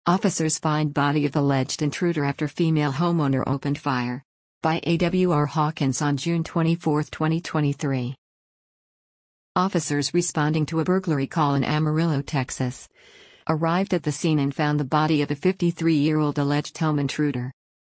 Officers find body of alleged intruder after female homeowner opened fire. By A.W.R. Hawkins on June 24, 2023. Officers responding to a burglary call in Amarillo, Texas, arrived at the scene and found the body of a 53-year-old alleged home intruder.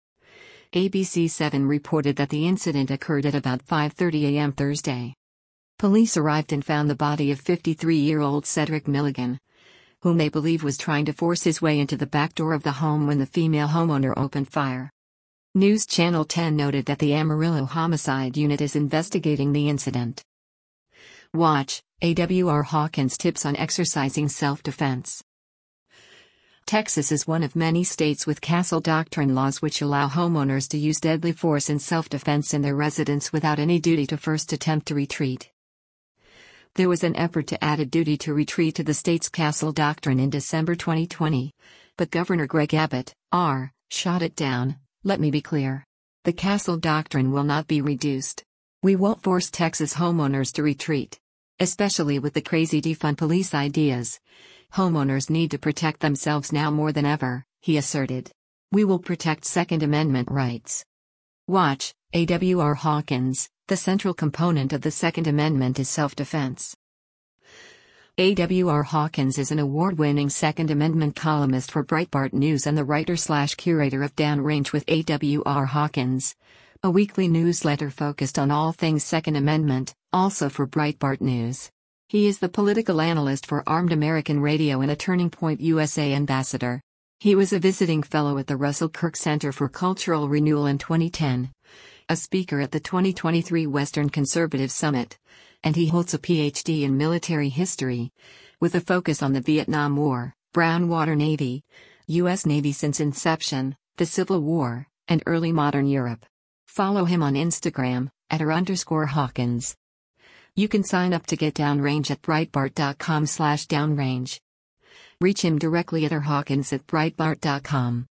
ABC7 reported that the incident occurred at about 5:30 a.m. Thursday. Police arrived and found the body of 53-year-old Cedric Milligan, whom they believe was trying to force his way into the back door of the home when the female homeowner opened fire. News Channel 10 noted that the Amarillo Homicide Unit is investigating the incident. Watch, A.W.R. Hawkins tips on exercising self-defense. Texas is one of many states with castle doctrine laws which allow homeowners to use deadly force in self-defense in their residence without any duty to first attempt to retreat. There was an effort to add a duty to retreat to the state's castle doctrine in December 2020, but Governor Greg Abbott, R., shot it down. Let me be clear. The castle doctrine will not be reduced. We won't force Texas homeowners to retreat. Especially with the crazy defund police ideas. Homeowners need to protect themselves now more than ever, he asserted. We will protect Second Amendment rights. Watch, A.W.R. Hawkins. The central component of the Second Amendment is self-defense. A.W.R. Hawkins is an award-winning Second Amendment columnist for Breitbart News and the writer/curator of Downrange with A.W.R. Hawkins, a weekly newsletter focused on all things Second Amendment, also for Breitbart News. He is the political analyst for Armed American Radio and a Turning Point USA ambassador. He was a visiting fellow at the Russell Kirk Center for Cultural Renewal in 2010. A speaker at the 2023 Western Conservative Summit, and he holds a Ph.D. in military history, with a focus on the Vietnam War, Brown Water Navy, U.S. Navy since inception, the Civil War, and early modern Europe. Follow him on Instagram, @r_Hawkins. You can sign up to get Downrange at Breitbart.com/downrange. Reach him directly at rhawkins@breitbart.com.